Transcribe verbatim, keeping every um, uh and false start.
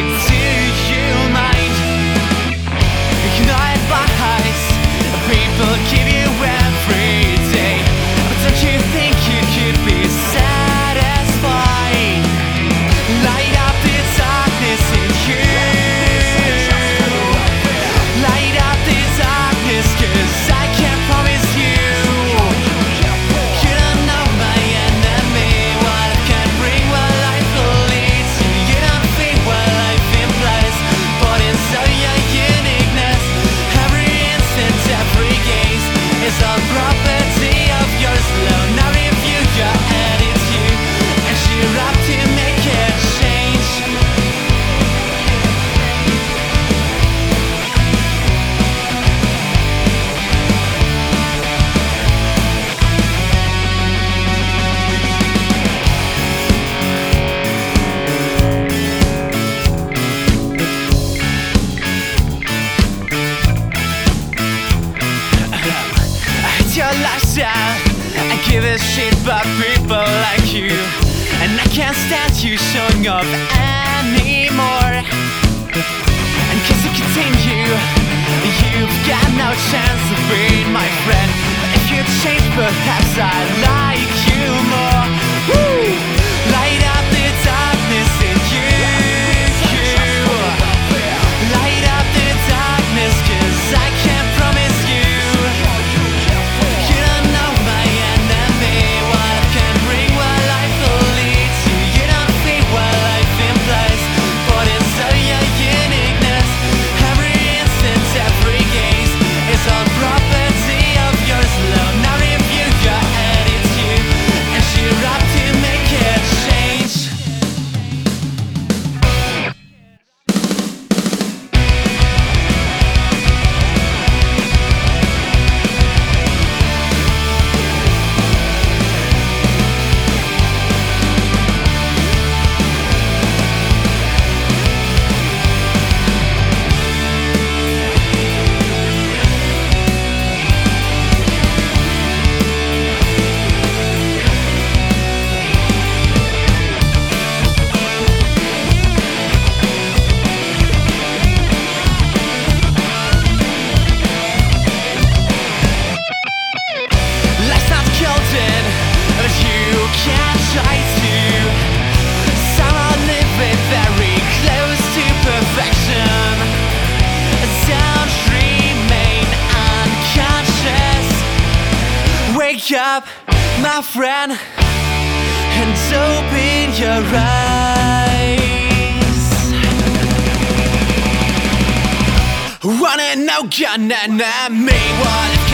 do you mind? You know advice people give you every day, but don't you think you could be satisfied? Light up the darkness in you. Light up the darkness, 'cause I can't promise you. You don't know my enemy, what I can bring, what life will lead to. You don't think what life implies, but it's all your uniqueness. Every instant, every gaze is all property of yours alone. Now review your attitude and cheer up to make it change. Your lifestyle, I give a shit about people like you, and I can't stand you showing off anymore. And 'cause you continue, you've got no chance of being my friend. If you change, perhaps I like you more. Woo! Light up the darkness in you. Light up the darkness, 'cause I can't promise you. But you can't try to somehow live it very close to perfection. Don't remain unconscious. Wake up, my friend, and open your eyes. Wanna know, gonna know me? What if